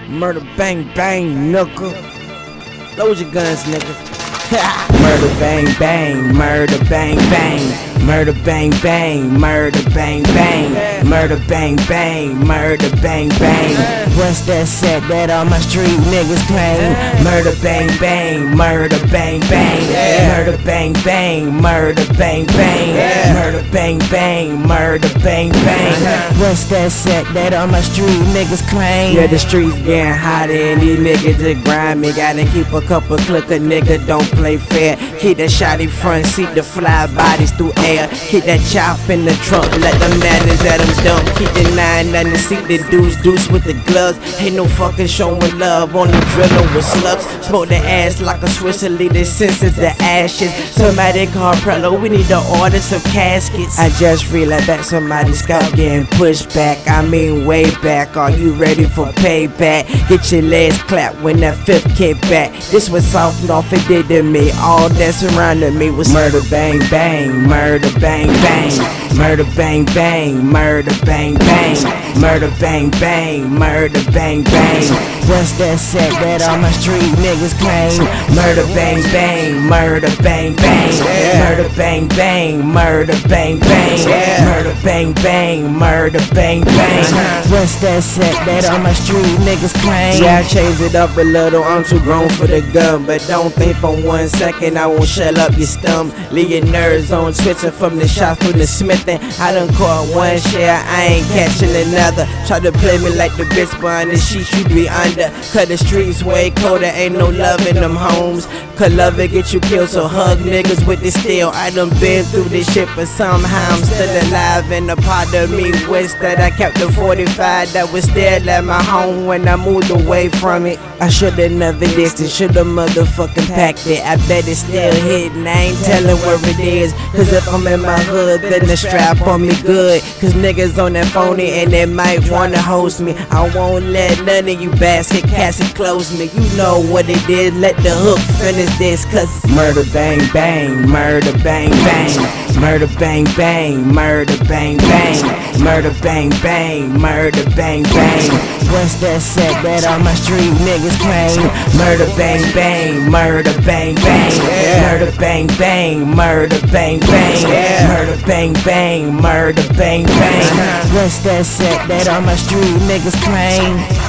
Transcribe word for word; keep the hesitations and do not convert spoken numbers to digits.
Murder bang bang, knuckle. Load your guns, niggas. Murder bang bang, murder bang bang, murder bang bang, murder bang bang, murder bang bang, murder bang bang. What's that set that all my street niggas claim? Murder bang bang, murder bang bang, murder bang bang, murder bang bang, murder bang bang, murder bang bang. What's that set that all my street niggas claim? Yeah, the streets getting hotter and these niggas just grimy. Gotta keep a couple click a nigga, don't play fair. Keep that shotty front seat to fly bodies through air. Keep that chop in the trunk, let them madness at them dump. Keep the nine on the seat, the deuce deuce with the gloves. Ain't no fucking showing love, only drilling with slugs. Smoke the ass like a Swisher, lead the senses to ashes. Somebody call Prello, we need to order some caskets. I just realized that somebody's scalp getting pushed back. I mean way back, are you ready for payback? Get your legs clapped when that fifth kick back. This was South North, it did to me. All that surrounded me was murder bang bang, murder bang bang, murder bang bang, murder bang bang, murder bang bang, murder bang bang. What's that set that all my street niggas claim? Murder bang bang, murder bang bang, murder bang bang, murder bang bang, murder bang bang, murder bang bang. What's that set that all my street niggas claim? Yeah, I changed it up a little, I'm too grown for the gun, but don't think for one second I won't shell up your stump. Leave your nerves on twitching from the shot through the smithing. I done caught one share, I ain't catching another. Try to play me like the bitch behind the sheets you be under. Cause the streets way colder, ain't no love in them homes. Cause love it get you killed, so hug niggas with the steel. I done been through this shit, but somehow I'm still alive. And a part of me wish that I kept the forty-five that was still at my home when I moved away from it. I shoulda never did it, shoulda motherfucking packed it. I bet it's still hidden, I ain't telling where it is. Cause if I'm in my hood, then the strap on me good. Cause niggas on that phony and they might wanna host me. I won't let none of you basket cats close me. You know what it is, let the hook finish this. Cause murder bang bang, murder bang bang, murder bang bang, murder bang bang, murder bang bang, murder bang bang. What's that set that all my street niggas claim? Murder bang bang, murder bang bang, murder bang bang, murder bang bang, murder bang bang, murder bang bang. What's that set that all my street niggas claim?